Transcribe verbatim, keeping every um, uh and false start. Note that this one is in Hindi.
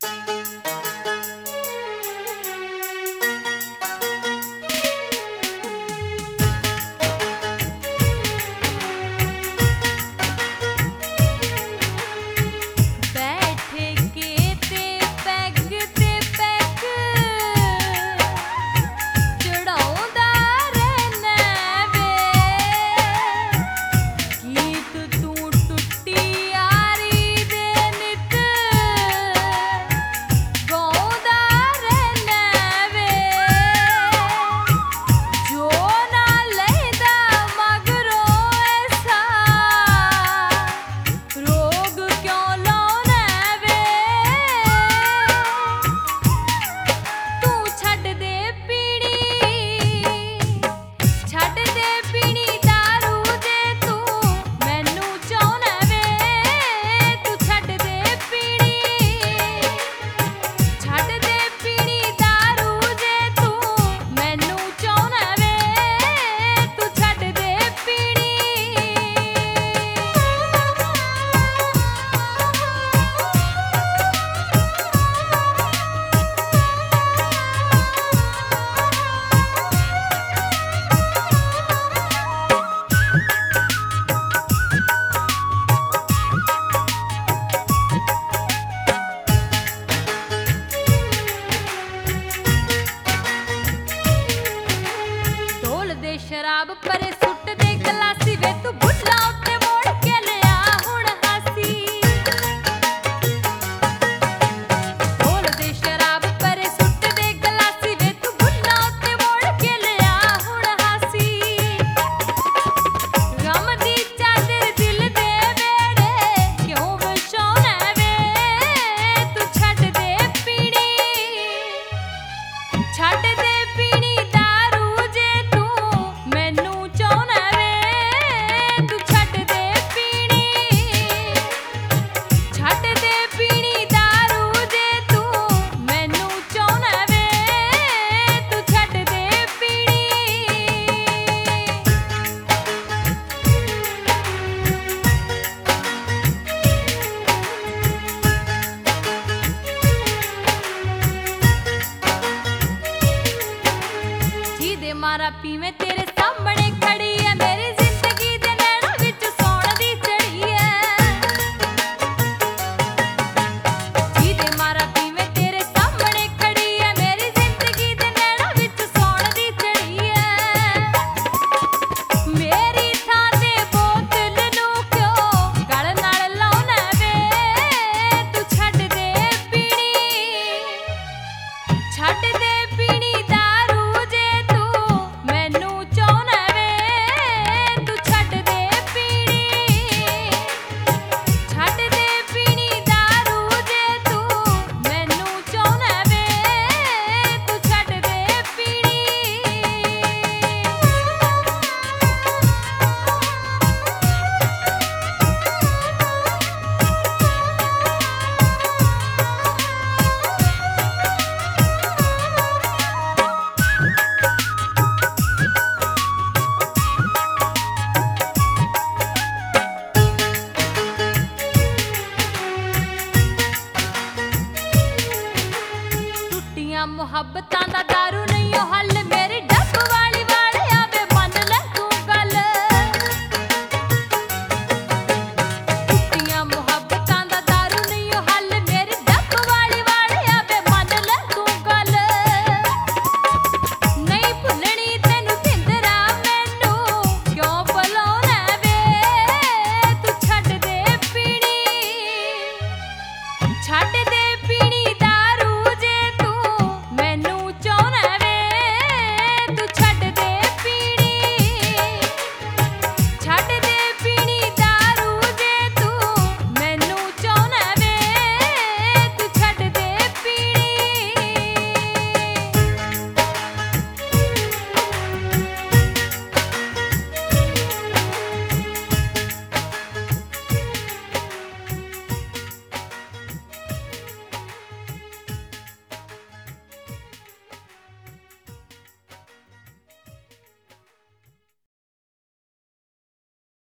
शराब परे सुट दे गलासी वे तू बुढ़ा उत्ते मोड़ के लिया हुण हासी। ढोल दे शराब परे सुट दे गलासी वे तू बुढ़ा उत्ते मोड़ के लिया हुण हासी। गम दी चादर दिल दे वेड़े क्यों विछाउणा वे तू छड्ड दे पीनी छड्ड दे पीनी मारा पीवे तेरे सामने खड़ी है मेरी जिंदगी दे नैना विच सौण दी चढ़ी है। जी दे मारा पीवे तेरे सामने खड़ी है मेरी जिंदगी दे नैना विच सौण दी चढ़ी है। मेरी थां ते बोतल नूं क्यों गल नाल लाउणा वे तू छड्ड दे पीनी छड्ड दे पीनी मुहब्बतां दा